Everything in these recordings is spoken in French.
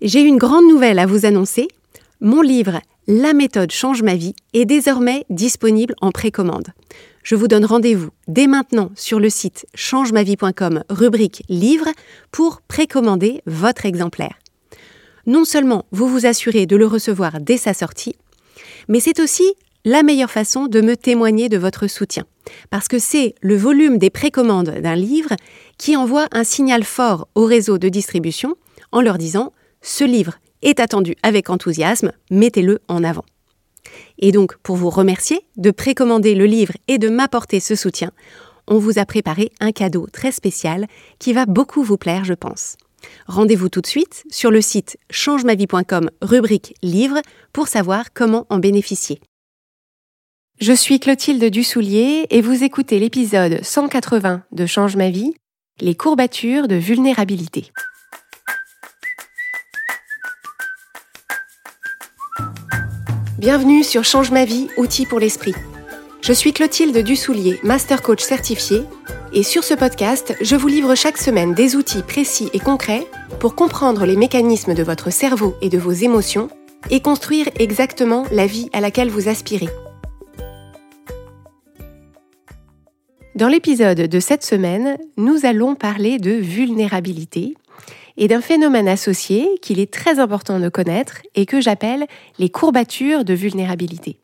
J'ai une grande nouvelle à vous annoncer. Mon livre « La méthode change ma vie » est désormais disponible en précommande. Je vous donne rendez-vous dès maintenant sur le site changemavie.com, rubrique « Livre » pour précommander votre exemplaire. Non seulement vous vous assurez de le recevoir dès sa sortie, mais c'est aussi la meilleure façon de me témoigner de votre soutien. Parce que c'est le volume des précommandes d'un livre qui envoie un signal fort au réseau de distribution en leur disant « Ce livre est attendu avec enthousiasme, mettez-le en avant ». Et donc, pour vous remercier de précommander le livre et de m'apporter ce soutien, on vous a préparé un cadeau très spécial qui va beaucoup vous plaire, je pense. Rendez-vous tout de suite sur le site changemavie.com, rubrique « Livre » pour savoir comment en bénéficier. Je suis Clotilde Dussoulier et vous écoutez l'épisode 180 de Change ma vie, les courbatures de vulnérabilité. Bienvenue sur Change ma vie, outils pour l'esprit. Je suis Clotilde Dussoulier, master coach certifié, et sur ce podcast, je vous livre chaque semaine des outils précis et concrets pour comprendre les mécanismes de votre cerveau et de vos émotions et construire exactement la vie à laquelle vous aspirez. Dans l'épisode de cette semaine, nous allons parler de vulnérabilité et d'un phénomène associé qu'il est très important de connaître et que j'appelle les courbatures de vulnérabilité.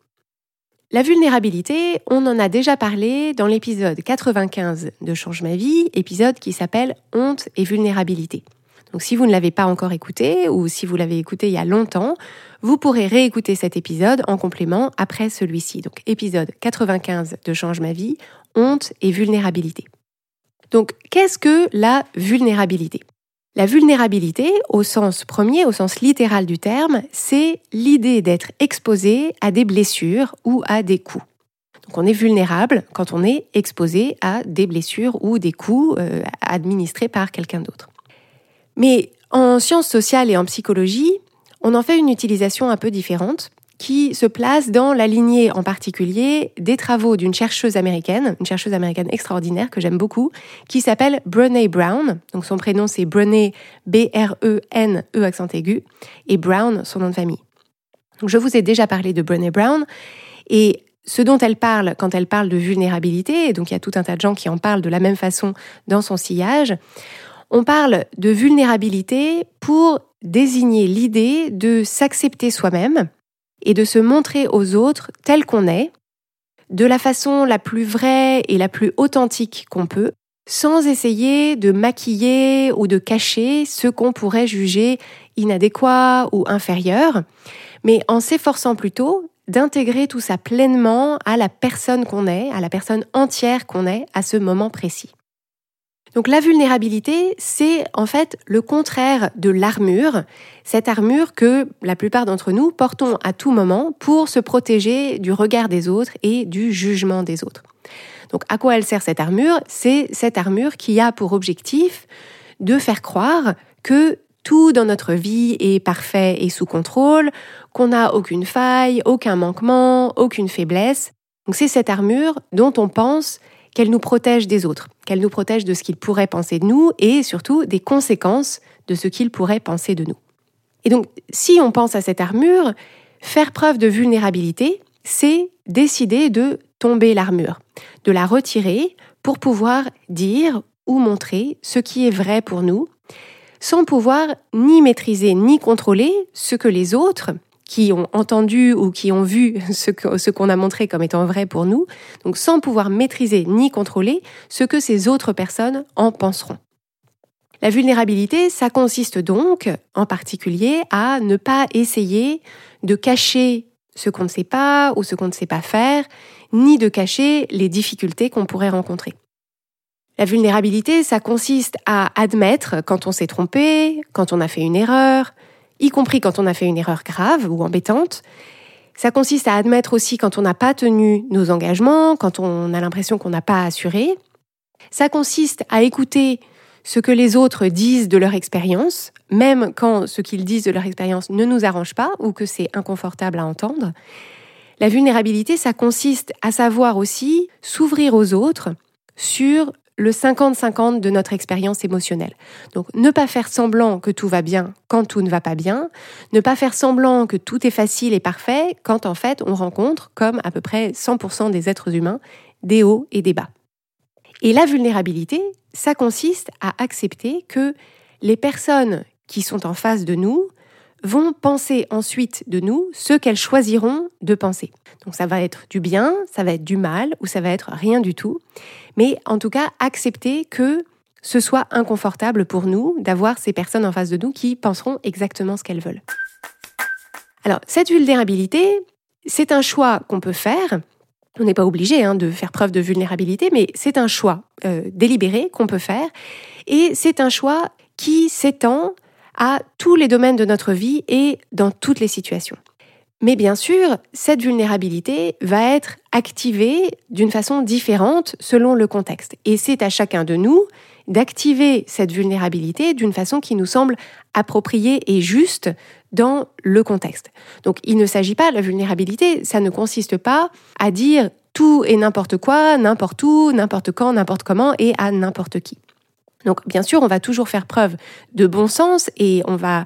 La vulnérabilité, on en a déjà parlé dans l'épisode 95 de Change ma vie, épisode qui s'appelle « Honte et vulnérabilité ». Donc si vous ne l'avez pas encore écouté ou si vous l'avez écouté il y a longtemps, vous pourrez réécouter cet épisode en complément après celui-ci. Donc épisode 95 de Change ma vie, honte et vulnérabilité. Donc qu'est-ce que la vulnérabilité ? La vulnérabilité, au sens premier, au sens littéral du terme, c'est l'idée d'être exposé à des blessures ou à des coups. Donc on est vulnérable quand on est exposé à des blessures ou des coups administrés par quelqu'un d'autre. Mais en sciences sociales et en psychologie, on en fait une utilisation un peu différente qui se place dans la lignée en particulier des travaux d'une chercheuse américaine extraordinaire que j'aime beaucoup, qui s'appelle Brené Brown. Donc son prénom c'est Brené, B-R-E-N-E accent aigu, et Brown, son nom de famille. Donc je vous ai déjà parlé de Brené Brown, et ce dont elle parle quand elle parle de vulnérabilité, et donc il y a tout un tas de gens qui en parlent de la même façon dans son sillage, on parle de vulnérabilité pour désigner l'idée de s'accepter soi-même et de se montrer aux autres tel qu'on est, de la façon la plus vraie et la plus authentique qu'on peut, sans essayer de maquiller ou de cacher ce qu'on pourrait juger inadéquat ou inférieur, mais en s'efforçant plutôt d'intégrer tout ça pleinement à la personne qu'on est, à la personne entière qu'on est à ce moment précis. Donc la vulnérabilité, c'est en fait le contraire de l'armure, cette armure que la plupart d'entre nous portons à tout moment pour se protéger du regard des autres et du jugement des autres. Donc à quoi elle sert cette armure ? C'est cette armure qui a pour objectif de faire croire que tout dans notre vie est parfait et sous contrôle, qu'on n'a aucune faille, aucun manquement, aucune faiblesse. Donc c'est cette armure dont on pense qu'elle nous protège des autres, qu'elle nous protège de ce qu'ils pourraient penser de nous et surtout des conséquences de ce qu'ils pourraient penser de nous. Et donc, si on pense à cette armure, faire preuve de vulnérabilité, c'est décider de tomber l'armure, de la retirer pour pouvoir dire ou montrer ce qui est vrai pour nous, sans pouvoir ni maîtriser ni contrôler ce que les autres qui ont entendu ou qui ont vu ce qu'on a montré comme étant vrai pour nous, donc sans pouvoir maîtriser ni contrôler ce que ces autres personnes en penseront. La vulnérabilité, ça consiste donc, en particulier, à ne pas essayer de cacher ce qu'on ne sait pas ou ce qu'on ne sait pas faire, ni de cacher les difficultés qu'on pourrait rencontrer. La vulnérabilité, ça consiste à admettre quand on s'est trompé, quand on a fait une erreur, y compris quand on a fait une erreur grave ou embêtante. Ça consiste à admettre aussi quand on n'a pas tenu nos engagements, quand on a l'impression qu'on n'a pas assuré. Ça consiste à écouter ce que les autres disent de leur expérience, même quand ce qu'ils disent de leur expérience ne nous arrange pas ou que c'est inconfortable à entendre. La vulnérabilité, ça consiste à savoir aussi s'ouvrir aux autres sur le 50-50 de notre expérience émotionnelle. Donc, ne pas faire semblant que tout va bien quand tout ne va pas bien, ne pas faire semblant que tout est facile et parfait quand en fait on rencontre, comme à peu près 100% des êtres humains, des hauts et des bas. Et la vulnérabilité, ça consiste à accepter que les personnes qui sont en face de nous vont penser ensuite de nous ce qu'elles choisiront de penser. Donc ça va être du bien, ça va être du mal ou ça va être rien du tout. Mais en tout cas, accepter que ce soit inconfortable pour nous d'avoir ces personnes en face de nous qui penseront exactement ce qu'elles veulent. Alors, cette vulnérabilité, c'est un choix qu'on peut faire. On n'est pas obligé de faire preuve de vulnérabilité, mais c'est un choix délibéré qu'on peut faire. Et c'est un choix qui s'étend à tous les domaines de notre vie et dans toutes les situations. Mais bien sûr, cette vulnérabilité va être activée d'une façon différente selon le contexte. Et c'est à chacun de nous d'activer cette vulnérabilité d'une façon qui nous semble appropriée et juste dans le contexte. Donc il ne s'agit pas, la vulnérabilité, ça ne consiste pas à dire tout et n'importe quoi, n'importe où, n'importe quand, n'importe comment et à n'importe qui. Donc, bien sûr, on va toujours faire preuve de bon sens et on va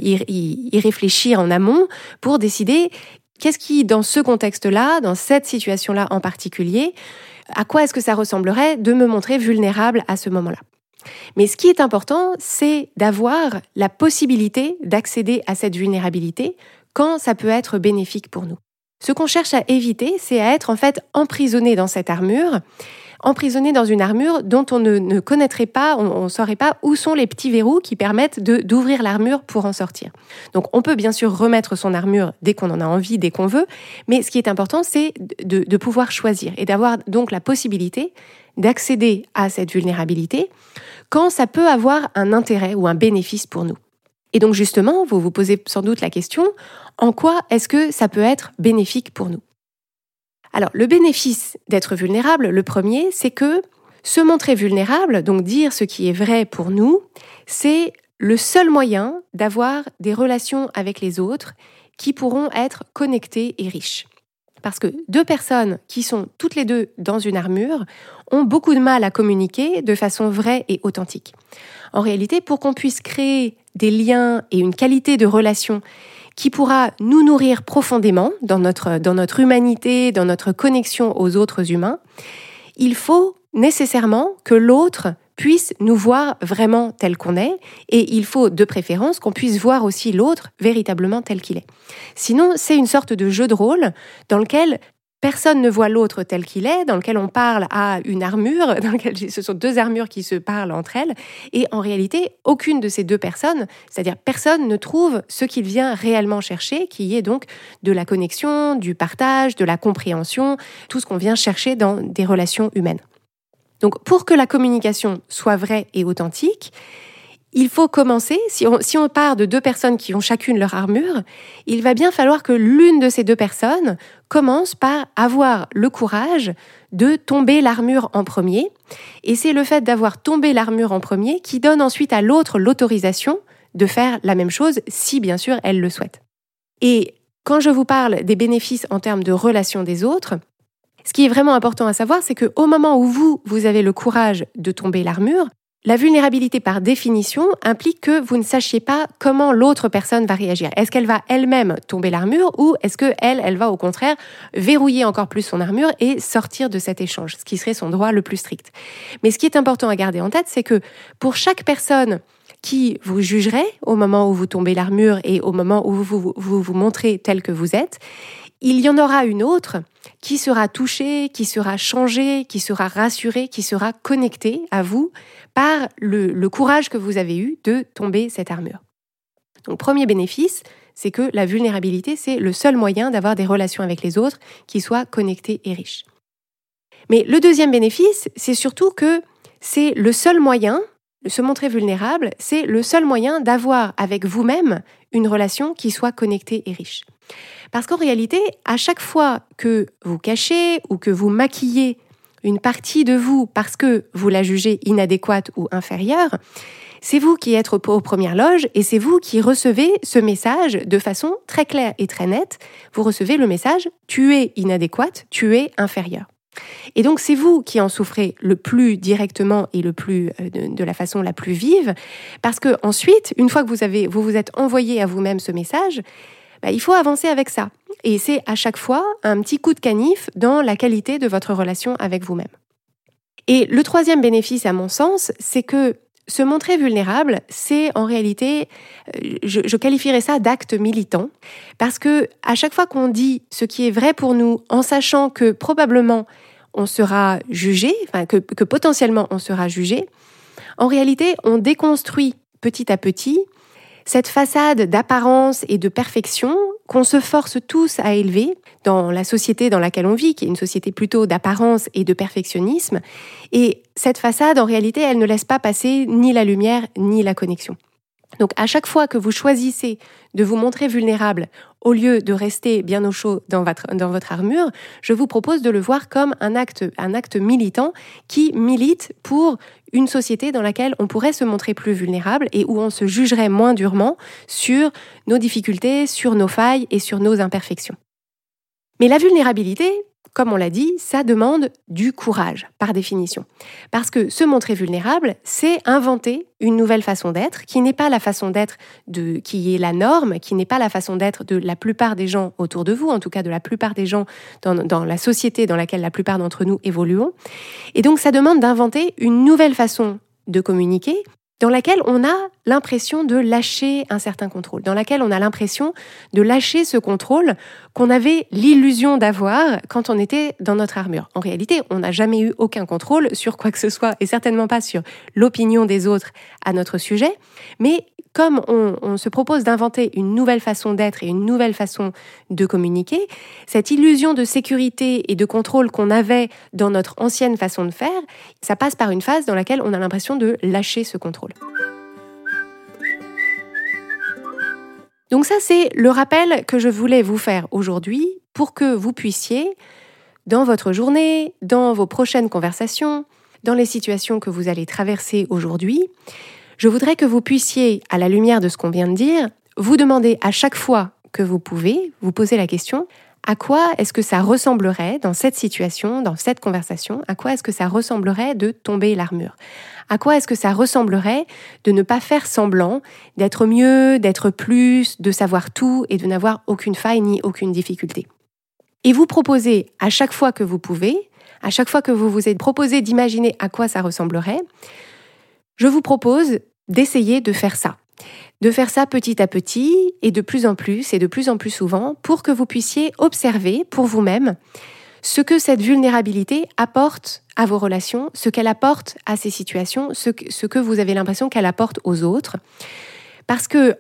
y réfléchir en amont pour décider qu'est-ce qui, dans ce contexte-là, dans cette situation-là en particulier, à quoi est-ce que ça ressemblerait de me montrer vulnérable à ce moment-là. Mais ce qui est important, c'est d'avoir la possibilité d'accéder à cette vulnérabilité quand ça peut être bénéfique pour nous. Ce qu'on cherche à éviter, c'est à être en fait emprisonné dans cette armure, emprisonné dans une armure dont on ne connaîtrait pas, on ne saurait pas où sont les petits verrous qui permettent d'ouvrir l'armure pour en sortir. Donc on peut bien sûr remettre son armure dès qu'on en a envie, dès qu'on veut, mais ce qui est important, c'est de pouvoir choisir et d'avoir donc la possibilité d'accéder à cette vulnérabilité quand ça peut avoir un intérêt ou un bénéfice pour nous. Et donc justement, vous vous posez sans doute la question, en quoi est-ce que ça peut être bénéfique pour nous ? Alors, le bénéfice d'être vulnérable, le premier, c'est que se montrer vulnérable, donc dire ce qui est vrai pour nous, c'est le seul moyen d'avoir des relations avec les autres qui pourront être connectées et riches. Parce que deux personnes qui sont toutes les deux dans une armure ont beaucoup de mal à communiquer de façon vraie et authentique. En réalité, pour qu'on puisse créer des liens et une qualité de relation qui pourra nous nourrir profondément dans notre humanité, dans notre connexion aux autres humains, il faut nécessairement que l'autre puisse nous voir vraiment tel qu'on est, et il faut de préférence qu'on puisse voir aussi l'autre véritablement tel qu'il est. Sinon, c'est une sorte de jeu de rôle dans lequel personne ne voit l'autre tel qu'il est, dans lequel on parle à une armure, dans lequel ce sont deux armures qui se parlent entre elles, et en réalité, aucune de ces deux personnes, c'est-à-dire personne ne trouve ce qu'il vient réellement chercher, qui est donc de la connexion, du partage, de la compréhension, tout ce qu'on vient chercher dans des relations humaines. Donc pour que la communication soit vraie et authentique, il faut commencer, si on part de deux personnes qui ont chacune leur armure, il va bien falloir que l'une de ces deux personnes commence par avoir le courage de tomber l'armure en premier. Et c'est le fait d'avoir tombé l'armure en premier qui donne ensuite à l'autre l'autorisation de faire la même chose, si bien sûr elle le souhaite. Et quand je vous parle des bénéfices en termes de relation des autres, ce qui est vraiment important à savoir, c'est qu'au moment où vous avez le courage de tomber l'armure, la vulnérabilité, par définition, implique que vous ne sachiez pas comment l'autre personne va réagir. Est-ce qu'elle va elle-même tomber l'armure ou est-ce qu'elle va au contraire verrouiller encore plus son armure et sortir de cet échange, ce qui serait son droit le plus strict. Mais ce qui est important à garder en tête, c'est que pour chaque personne qui vous jugerait au moment où vous tombez l'armure et au moment où vous montrez tel que vous êtes, il y en aura une autre qui sera touchée, qui sera changée, qui sera rassurée, qui sera connectée à vous par le courage que vous avez eu de tomber cette armure. Donc, premier bénéfice, c'est que la vulnérabilité, c'est le seul moyen d'avoir des relations avec les autres qui soient connectées et riches. Mais le deuxième bénéfice, c'est surtout que c'est le seul moyen, se montrer vulnérable, c'est le seul moyen d'avoir avec vous-même une relation qui soit connectée et riche. Parce qu'en réalité, à chaque fois que vous cachez ou que vous maquillez une partie de vous parce que vous la jugez inadéquate ou inférieure, c'est vous qui êtes aux premières loges et c'est vous qui recevez ce message de façon très claire et très nette. Vous recevez le message « tu es inadéquate, tu es inférieure ». Et donc, c'est vous qui en souffrez le plus directement et le plus de la façon la plus vive, parce que ensuite, une fois que vous vous êtes envoyé à vous-même ce message, il faut avancer avec ça. Et c'est à chaque fois un petit coup de canif dans la qualité de votre relation avec vous-même. Et le troisième bénéfice, à mon sens, c'est que se montrer vulnérable, c'est en réalité, je qualifierais ça d'acte militant, parce que à chaque fois qu'on dit ce qui est vrai pour nous, en sachant que probablement on sera jugé, que potentiellement on sera jugé, en réalité, on déconstruit petit à petit cette façade d'apparence et de perfection qu'on se force tous à élever dans la société dans laquelle on vit, qui est une société plutôt d'apparence et de perfectionnisme. Et cette façade, en réalité, elle ne laisse pas passer ni la lumière ni la connexion. Donc à chaque fois que vous choisissez de vous montrer vulnérable, au lieu de rester bien au chaud dans votre armure, je vous propose de le voir comme un acte militant qui milite pour une société dans laquelle on pourrait se montrer plus vulnérable et où on se jugerait moins durement sur nos difficultés, sur nos failles et sur nos imperfections. Mais la vulnérabilité, comme on l'a dit, ça demande du courage, par définition. Parce que se montrer vulnérable, c'est inventer une nouvelle façon d'être, qui n'est pas la façon d'être qui est la norme, qui n'est pas la façon d'être de la plupart des gens autour de vous, en tout cas de la plupart des gens dans la société dans laquelle la plupart d'entre nous évoluons. Et donc ça demande d'inventer une nouvelle façon de communiquer, dans laquelle on a l'impression de lâcher un certain contrôle, dans laquelle on a l'impression de lâcher ce contrôle qu'on avait l'illusion d'avoir quand on était dans notre armure. En réalité, on n'a jamais eu aucun contrôle sur quoi que ce soit, et certainement pas sur l'opinion des autres à notre sujet, mais comme on se propose d'inventer une nouvelle façon d'être et une nouvelle façon de communiquer, cette illusion de sécurité et de contrôle qu'on avait dans notre ancienne façon de faire, ça passe par une phase dans laquelle on a l'impression de lâcher ce contrôle. Donc ça, c'est le rappel que je voulais vous faire aujourd'hui pour que vous puissiez, dans votre journée, dans vos prochaines conversations, dans les situations que vous allez traverser aujourd'hui, je voudrais que vous puissiez, à la lumière de ce qu'on vient de dire, vous demander à chaque fois que vous pouvez, vous poser la question, à quoi est-ce que ça ressemblerait dans cette situation, dans cette conversation, à quoi est-ce que ça ressemblerait de tomber l'armure ? À quoi est-ce que ça ressemblerait de ne pas faire semblant, d'être mieux, d'être plus, de savoir tout et de n'avoir aucune faille ni aucune difficulté ? Et vous proposez à chaque fois que vous pouvez, à chaque fois que vous vous êtes proposé d'imaginer à quoi ça ressemblerait, je vous propose d'essayer de faire ça. De faire ça petit à petit et de plus en plus souvent pour que vous puissiez observer pour vous-même ce que cette vulnérabilité apporte à vos relations, ce qu'elle apporte à ces situations, ce que vous avez l'impression qu'elle apporte aux autres. Parce que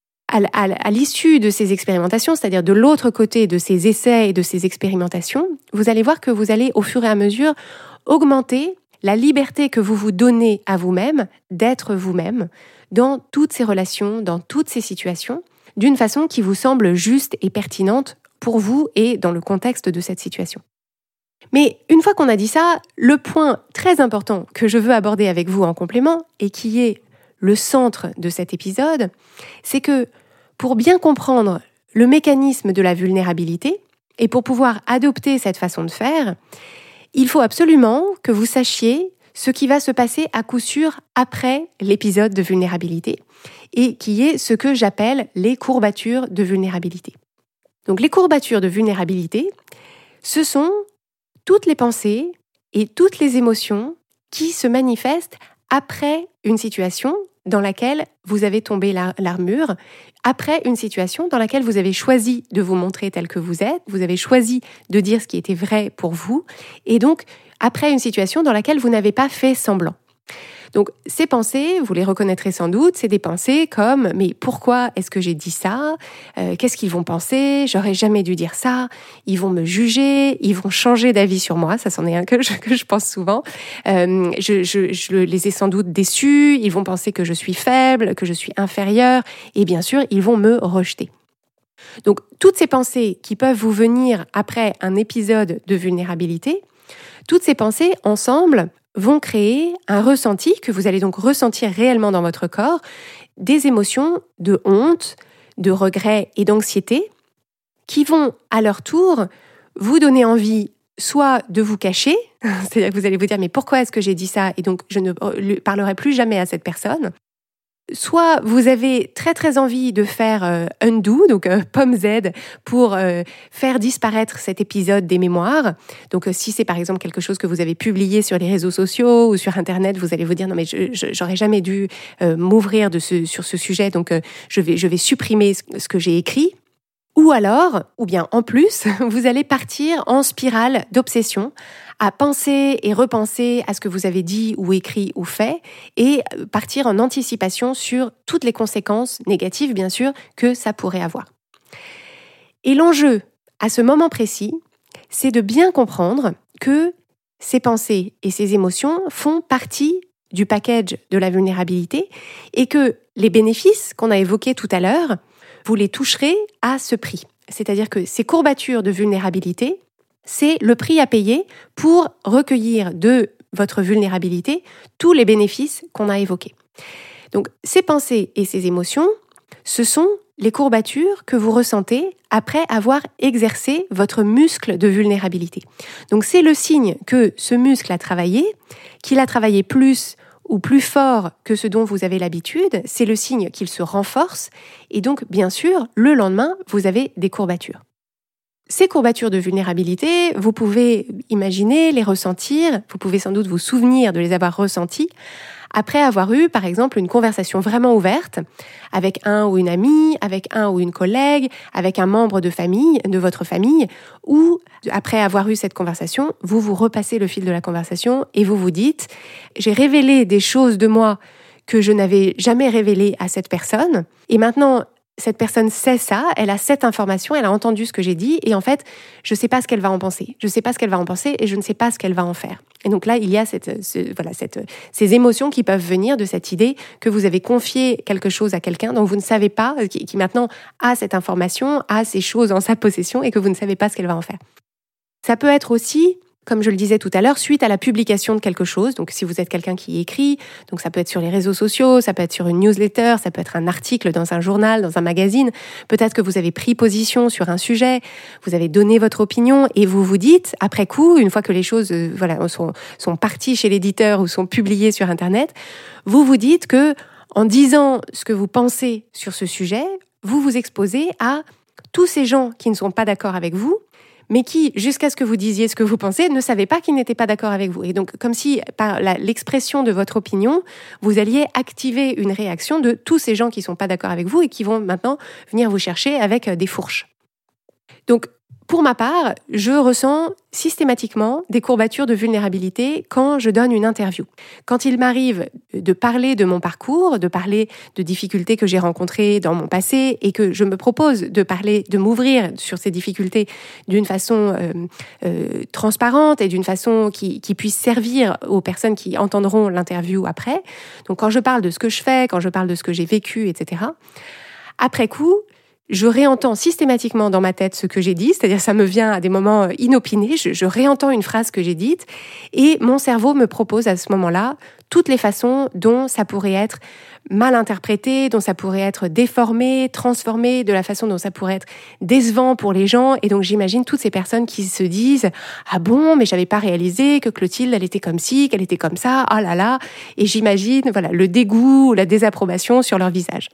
à l'issue de ces expérimentations, c'est-à-dire de l'autre côté de ces essais et de ces expérimentations, vous allez voir que vous allez au fur et à mesure augmenter la liberté que vous vous donnez à vous-même d'être vous-même dans toutes ces relations, dans toutes ces situations, d'une façon qui vous semble juste et pertinente pour vous et dans le contexte de cette situation. Mais une fois qu'on a dit ça, le point très important que je veux aborder avec vous en complément, et qui est le centre de cet épisode, c'est que pour bien comprendre le mécanisme de la vulnérabilité, et pour pouvoir adopter cette façon de faire, il faut absolument que vous sachiez ce qui va se passer à coup sûr après l'épisode de vulnérabilité, et qui est ce que j'appelle les courbatures de vulnérabilité. Donc les courbatures de vulnérabilité, ce sont toutes les pensées et toutes les émotions qui se manifestent après une situation dans laquelle vous avez tombé l'armure, après une situation dans laquelle vous avez choisi de vous montrer tel que vous êtes, vous avez choisi de dire ce qui était vrai pour vous, et donc après une situation dans laquelle vous n'avez pas fait semblant. Donc ces pensées, vous les reconnaîtrez sans doute, c'est des pensées comme « mais pourquoi est-ce que j'ai dit ça ? Qu'est-ce qu'ils vont penser ? J'aurais jamais dû dire ça. Ils vont me juger, ils vont changer d'avis sur moi. » Ça, c'en est un que je pense souvent. Je les ai sans doute déçus. Ils vont penser que je suis faible, que je suis inférieure. Et bien sûr, ils vont me rejeter. Donc toutes ces pensées qui peuvent vous venir après un épisode de vulnérabilité, toutes ces pensées ensemble vont créer un ressenti que vous allez donc ressentir réellement dans votre corps, des émotions de honte, de regret et d'anxiété qui vont à leur tour vous donner envie soit de vous cacher, c'est-à-dire que vous allez vous dire mais pourquoi est-ce que j'ai dit ça et donc je ne parlerai plus jamais à cette personne. Soit vous avez très très envie de faire undo, donc pomme Z, pour faire disparaître cet épisode des mémoires. Donc si c'est par exemple quelque chose que vous avez publié sur les réseaux sociaux ou sur Internet, vous allez vous dire non mais j'aurais jamais dû m'ouvrir sur ce sujet, donc je vais supprimer ce que j'ai écrit. Ou alors, ou bien en plus, vous allez partir en spirale d'obsession, à penser et repenser à ce que vous avez dit ou écrit ou fait, et partir en anticipation sur toutes les conséquences négatives, bien sûr, que ça pourrait avoir. Et l'enjeu, à ce moment précis, c'est de bien comprendre que ces pensées et ces émotions font partie du package de la vulnérabilité et que les bénéfices qu'on a évoqués tout à l'heure, vous les toucherez à ce prix. C'est-à-dire que ces courbatures de vulnérabilité, c'est le prix à payer pour recueillir de votre vulnérabilité tous les bénéfices qu'on a évoqués. Donc, ces pensées et ces émotions, ce sont les courbatures que vous ressentez après avoir exercé votre muscle de vulnérabilité. Donc, c'est le signe que ce muscle a travaillé, qu'il a travaillé plus ou plus fort que ce dont vous avez l'habitude, c'est le signe qu'il se renforce et donc, bien sûr, le lendemain, vous avez des courbatures. Ces courbatures de vulnérabilité, vous pouvez imaginer, les ressentir, vous pouvez sans doute vous souvenir de les avoir ressenties après avoir eu, par exemple, une conversation vraiment ouverte avec un ou une amie, avec un ou une collègue, avec un membre de votre famille, ou après avoir eu cette conversation, vous vous repassez le fil de la conversation et vous vous dites « j'ai révélé des choses de moi que je n'avais jamais révélées à cette personne et maintenant, cette personne sait ça, elle a cette information, elle a entendu ce que j'ai dit et en fait, je ne sais pas ce qu'elle va en penser. Je ne sais pas ce qu'elle va en penser et je ne sais pas ce qu'elle va en faire. » Et donc là, il y a ces émotions qui peuvent venir de cette idée que vous avez confié quelque chose à quelqu'un dont vous ne savez pas, qui maintenant a cette information, a ces choses en sa possession et que vous ne savez pas ce qu'elle va en faire. Ça peut être aussi, comme je le disais tout à l'heure, suite à la publication de quelque chose. Donc, si vous êtes quelqu'un qui écrit, donc ça peut être sur les réseaux sociaux, ça peut être sur une newsletter, ça peut être un article dans un journal, dans un magazine. Peut-être que vous avez pris position sur un sujet, vous avez donné votre opinion et vous vous dites, après coup, une fois que les choses sont parties chez l'éditeur ou sont publiées sur Internet, vous vous dites que en disant ce que vous pensez sur ce sujet, vous vous exposez à tous ces gens qui ne sont pas d'accord avec vous, mais qui, jusqu'à ce que vous disiez ce que vous pensez, ne savaient pas qu'ils n'étaient pas d'accord avec vous. Et donc, comme si, par l'expression de votre opinion, vous alliez activer une réaction de tous ces gens qui ne sont pas d'accord avec vous et qui vont maintenant venir vous chercher avec des fourches. Donc, pour ma part, je ressens systématiquement des courbatures de vulnérabilité quand je donne une interview. Quand il m'arrive de parler de mon parcours, de parler de difficultés que j'ai rencontrées dans mon passé et que je me propose de m'ouvrir sur ces difficultés d'une façon transparente et d'une façon qui puisse servir aux personnes qui entendront l'interview après. Donc quand je parle de ce que je fais, quand je parle de ce que j'ai vécu, etc., après coup, je réentends systématiquement dans ma tête ce que j'ai dit, c'est-à-dire ça me vient à des moments inopinés, je réentends une phrase que j'ai dite et mon cerveau me propose à ce moment-là toutes les façons dont ça pourrait être mal interprété, dont ça pourrait être déformé, transformé, de la façon dont ça pourrait être décevant pour les gens. Et donc j'imagine toutes ces personnes qui se disent « Ah bon, mais j'avais pas réalisé que Clotilde, elle était comme ci, qu'elle était comme ça, ah là là ». Et j'imagine le dégoût, la désapprobation sur leur visage.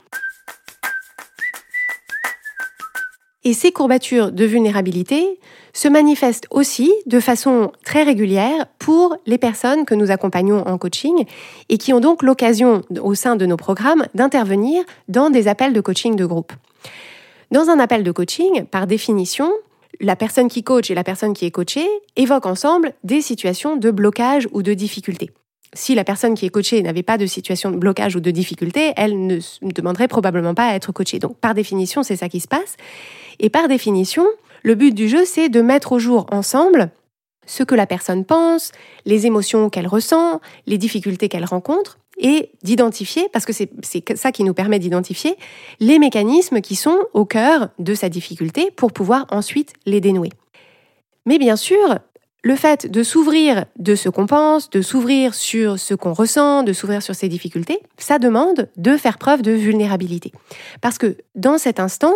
Et ces courbatures de vulnérabilité se manifestent aussi de façon très régulière pour les personnes que nous accompagnons en coaching et qui ont donc l'occasion, au sein de nos programmes, d'intervenir dans des appels de coaching de groupe. Dans un appel de coaching, par définition, la personne qui coach et la personne qui est coachée évoquent ensemble des situations de blocage ou de difficulté. Si la personne qui est coachée n'avait pas de situation de blocage ou de difficulté, elle ne demanderait probablement pas à être coachée. Donc, par définition, c'est ça qui se passe. Et par définition, le but du jeu, c'est de mettre au jour ensemble ce que la personne pense, les émotions qu'elle ressent, les difficultés qu'elle rencontre, et d'identifier, parce que c'est ça qui nous permet d'identifier, les mécanismes qui sont au cœur de sa difficulté pour pouvoir ensuite les dénouer. Mais bien sûr, le fait de s'ouvrir de ce qu'on pense, de s'ouvrir sur ce qu'on ressent, de s'ouvrir sur ses difficultés, ça demande de faire preuve de vulnérabilité. Parce que dans cet instant,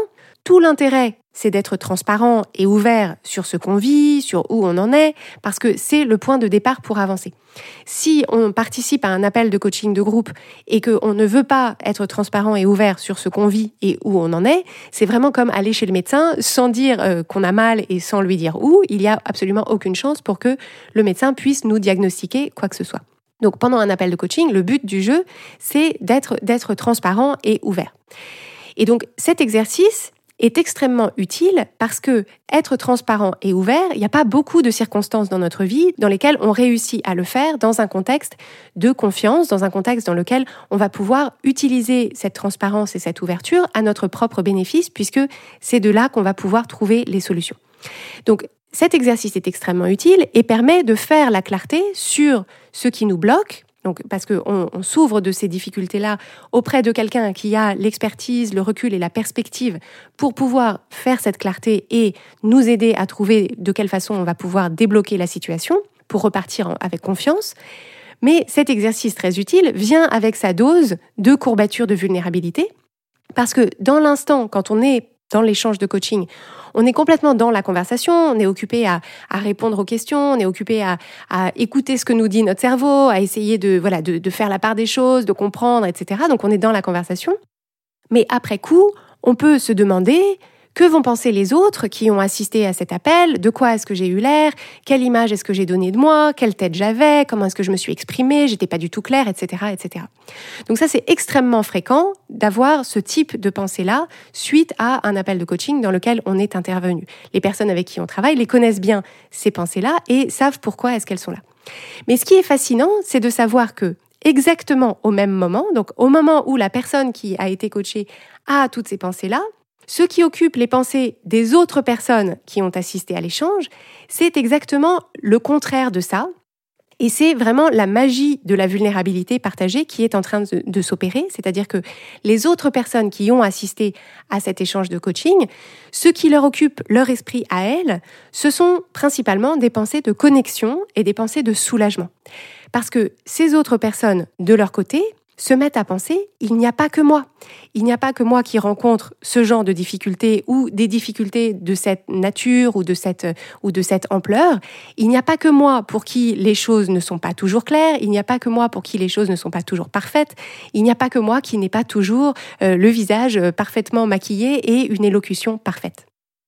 tout l'intérêt, c'est d'être transparent et ouvert sur ce qu'on vit, sur où on en est, parce que c'est le point de départ pour avancer. Si on participe à un appel de coaching de groupe et qu'on ne veut pas être transparent et ouvert sur ce qu'on vit et où on en est, c'est vraiment comme aller chez le médecin sans dire qu'on a mal et sans lui dire où. Il n'y a absolument aucune chance pour que le médecin puisse nous diagnostiquer quoi que ce soit. Donc pendant un appel de coaching, le but du jeu, c'est d'être transparent et ouvert. Et donc cet exercice est extrêmement utile parce que être transparent et ouvert, il n'y a pas beaucoup de circonstances dans notre vie dans lesquelles on réussit à le faire dans un contexte de confiance, dans un contexte dans lequel on va pouvoir utiliser cette transparence et cette ouverture à notre propre bénéfice, puisque c'est de là qu'on va pouvoir trouver les solutions. Donc cet exercice est extrêmement utile et permet de faire la clarté sur ce qui nous bloque. Donc, parce qu'on s'ouvre de ces difficultés-là auprès de quelqu'un qui a l'expertise, le recul et la perspective pour pouvoir faire cette clarté et nous aider à trouver de quelle façon on va pouvoir débloquer la situation pour repartir avec confiance. Mais cet exercice très utile vient avec sa dose de courbature de vulnérabilité parce que dans l'instant, quand on est dans l'échange de coaching, on est complètement dans la conversation, on est occupé à répondre aux questions, on est occupé à écouter ce que nous dit notre cerveau, à essayer de faire la part des choses, de comprendre, etc. Donc on est dans la conversation. Mais après coup, on peut se demander que vont penser les autres qui ont assisté à cet appel, de quoi est-ce que j'ai eu l'air, quelle image est-ce que j'ai donnée de moi, quelle tête j'avais, comment est-ce que je me suis exprimée, j'étais pas du tout claire, etc., etc. Donc ça, c'est extrêmement fréquent d'avoir ce type de pensée-là suite à un appel de coaching dans lequel on est intervenu. Les personnes avec qui on travaille les connaissent bien, ces pensées-là, et savent pourquoi est-ce qu'elles sont là. Mais ce qui est fascinant, c'est de savoir que exactement au même moment, donc au moment où la personne qui a été coachée a toutes ces pensées-là, ce qui occupe les pensées des autres personnes qui ont assisté à l'échange, c'est exactement le contraire de ça. Et c'est vraiment la magie de la vulnérabilité partagée qui est en train de s'opérer. C'est-à-dire que les autres personnes qui ont assisté à cet échange de coaching, ce qui leur occupe leur esprit à elles, ce sont principalement des pensées de connexion et des pensées de soulagement. Parce que ces autres personnes, de leur côté, se mettent à penser, il n'y a pas que moi. Il n'y a pas que moi qui rencontre ce genre de difficultés ou des difficultés de cette nature ou de cette ampleur. Il n'y a pas que moi pour qui les choses ne sont pas toujours claires. Il n'y a pas que moi pour qui les choses ne sont pas toujours parfaites. Il n'y a pas que moi qui n'ai pas toujours le visage parfaitement maquillé et une élocution parfaite.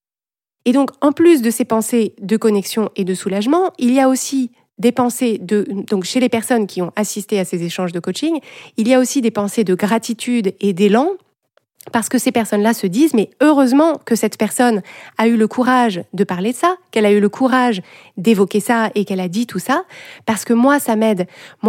Et donc, en plus de ces pensées de connexion et de soulagement, il y a aussi des pensées donc chez les personnes qui ont assisté à ces échanges de coaching, il y a aussi des pensées de gratitude et d'élan, parce que ces personnes-là se disent, mais heureusement que cette personne a eu le courage de parler de ça, qu'elle a eu le courage d'évoquer ça et qu'elle a dit tout ça, parce que moi, ça m'aide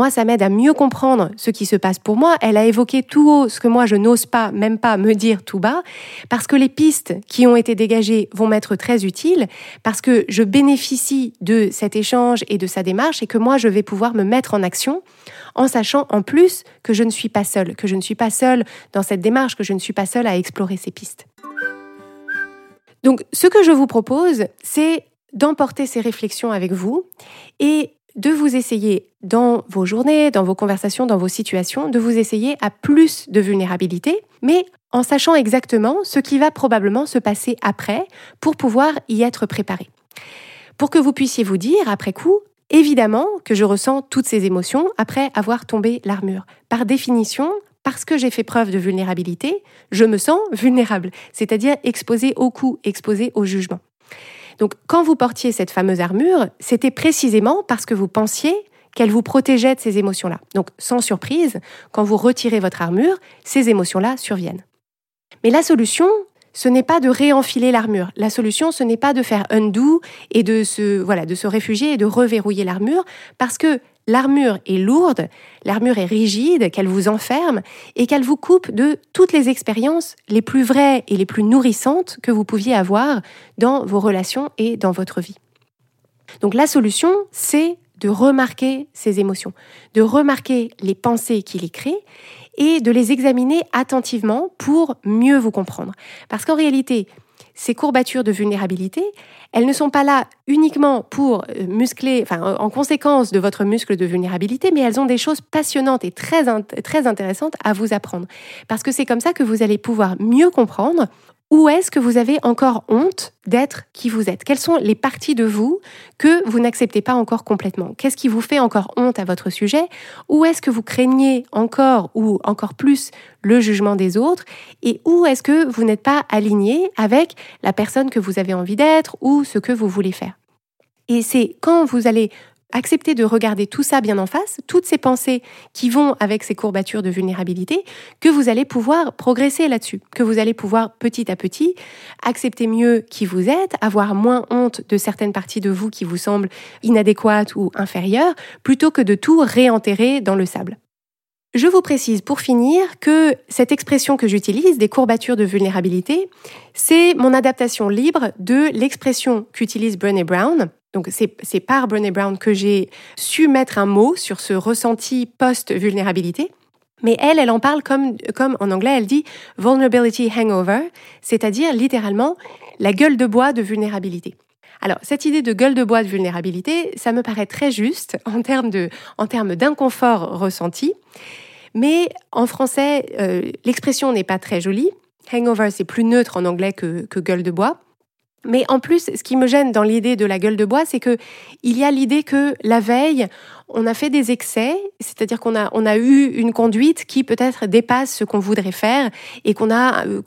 à mieux comprendre ce qui se passe pour moi. Elle a évoqué tout haut ce que moi, je n'ose pas, même pas me dire tout bas, parce que les pistes qui ont été dégagées vont m'être très utiles, parce que je bénéficie de cet échange et de sa démarche et que moi, je vais pouvoir me mettre en action en sachant en plus que je ne suis pas seule, dans cette démarche, que je ne suis pas seule à explorer ces pistes. Donc, ce que je vous propose, c'est d'emporter ces réflexions avec vous et de vous essayer dans vos journées, dans vos conversations, dans vos situations, de vous essayer à plus de vulnérabilité, mais en sachant exactement ce qui va probablement se passer après pour pouvoir y être préparé. Pour que vous puissiez vous dire, après coup, évidemment que je ressens toutes ces émotions après avoir tombé l'armure. Par définition, parce que j'ai fait preuve de vulnérabilité, je me sens vulnérable, c'est-à-dire exposée au coup, exposée au jugement. Donc, quand vous portiez cette fameuse armure, c'était précisément parce que vous pensiez qu'elle vous protégeait de ces émotions-là. Donc, sans surprise, quand vous retirez votre armure, ces émotions-là surviennent. Mais la solution, ce n'est pas de réenfiler l'armure. La solution, ce n'est pas de faire undo et de se réfugier et de reverrouiller l'armure, parce que l'armure est lourde, l'armure est rigide, qu'elle vous enferme et qu'elle vous coupe de toutes les expériences les plus vraies et les plus nourrissantes que vous pouviez avoir dans vos relations et dans votre vie. Donc la solution, c'est de remarquer ces émotions, de remarquer les pensées qui les créent et de les examiner attentivement pour mieux vous comprendre. Parce qu'en réalité, ces courbatures de vulnérabilité, elles ne sont pas là uniquement pour muscler, en conséquence de votre muscle de vulnérabilité, mais elles ont des choses passionnantes et très intéressantes à vous apprendre. Parce que c'est comme ça que vous allez pouvoir mieux comprendre Où est-ce que vous avez encore honte d'être qui vous êtes? Quelles sont les parties de vous que vous n'acceptez pas encore complètement? Qu'est-ce qui vous fait encore honte à votre sujet? Où est-ce que vous craignez encore ou encore plus le jugement des autres? Et où est-ce que vous n'êtes pas aligné avec la personne que vous avez envie d'être ou ce que vous voulez faire? Et c'est quand vous allez accepter de regarder tout ça bien en face, toutes ces pensées qui vont avec ces courbatures de vulnérabilité, que vous allez pouvoir progresser là-dessus, que vous allez pouvoir petit à petit accepter mieux qui vous êtes, avoir moins honte de certaines parties de vous qui vous semblent inadéquates ou inférieures, plutôt que de tout réenterrer dans le sable. Je vous précise pour finir que cette expression que j'utilise, des courbatures de vulnérabilité, c'est mon adaptation libre de l'expression qu'utilise Brené Brown. Donc c'est par Brené Brown que j'ai su mettre un mot sur ce ressenti post-vulnérabilité. Mais elle en parle comme en anglais, elle dit « vulnerability hangover », c'est-à-dire littéralement la gueule de bois de vulnérabilité. Alors, cette idée de gueule de bois de vulnérabilité, ça me paraît très juste en termes d'inconfort ressenti. Mais en français, l'expression n'est pas très jolie. Hangover, c'est plus neutre en anglais que gueule de bois. Mais en plus, ce qui me gêne dans l'idée de la gueule de bois, c'est que il y a l'idée que la veille, on a fait des excès, c'est-à-dire qu'on a eu une conduite qui peut-être dépasse ce qu'on voudrait faire et qu'on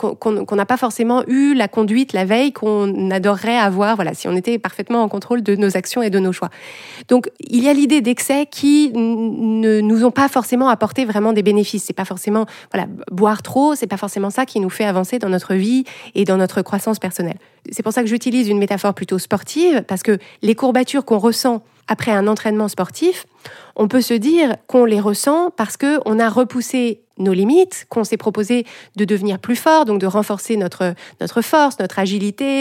n'a pas forcément eu la conduite la veille qu'on adorerait avoir, voilà, si on était parfaitement en contrôle de nos actions et de nos choix. Donc, il y a l'idée d'excès qui ne nous ont pas forcément apporté vraiment des bénéfices. C'est pas forcément, voilà, boire trop, c'est pas forcément ça qui nous fait avancer dans notre vie et dans notre croissance personnelle. C'est pour ça que j'utilise une métaphore plutôt sportive, parce que les courbatures qu'on ressent après un entraînement sportif, on peut se dire qu'on les ressent parce qu'on a repoussé nos limites, qu'on s'est proposé de devenir plus fort, donc de renforcer notre force, notre agilité,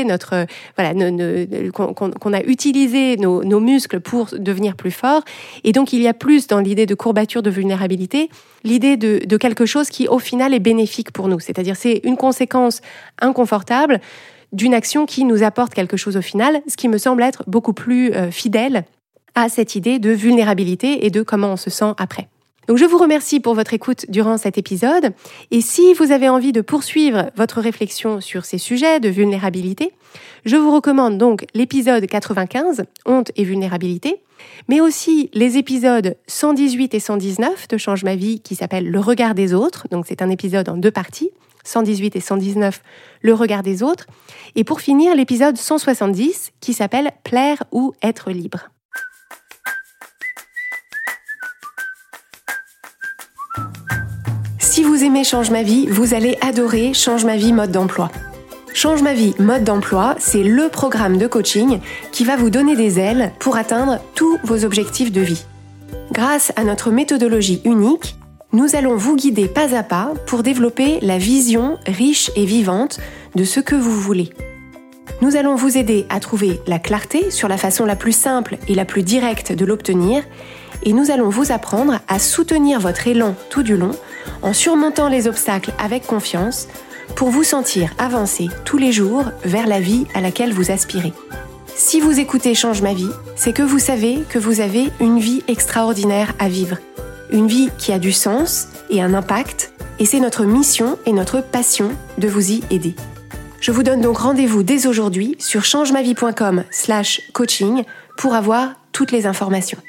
qu'on a utilisé nos muscles pour devenir plus fort. Et donc, il y a plus dans l'idée de courbature de vulnérabilité, l'idée de quelque chose qui, au final, est bénéfique pour nous. C'est-à-dire, c'est une conséquence inconfortable d'une action qui nous apporte quelque chose au final, ce qui me semble être beaucoup plus fidèle à cette idée de vulnérabilité et de comment on se sent après. Donc je vous remercie pour votre écoute durant cet épisode, et si vous avez envie de poursuivre votre réflexion sur ces sujets de vulnérabilité, je vous recommande donc l'épisode 95, Honte et vulnérabilité, mais aussi les épisodes 118 et 119 de Change ma vie qui s'appelle Le regard des autres, donc c'est un épisode en 2 parties, 118 et 119, Le regard des autres, et pour finir l'épisode 170 qui s'appelle Plaire ou être libre. Si vous aimez Change ma vie, vous allez adorer Change ma vie mode d'emploi. Change ma vie mode d'emploi, c'est le programme de coaching qui va vous donner des ailes pour atteindre tous vos objectifs de vie. Grâce à notre méthodologie unique, nous allons vous guider pas à pas pour développer la vision riche et vivante de ce que vous voulez. Nous allons vous aider à trouver la clarté sur la façon la plus simple et la plus directe de l'obtenir, et nous allons vous apprendre à soutenir votre élan tout du long en surmontant les obstacles avec confiance pour vous sentir avancer tous les jours vers la vie à laquelle vous aspirez. Si vous écoutez Change ma vie, c'est que vous savez que vous avez une vie extraordinaire à vivre. Une vie qui a du sens et un impact, et c'est notre mission et notre passion de vous y aider. Je vous donne donc rendez-vous dès aujourd'hui sur changemavie.com/coaching pour avoir toutes les informations.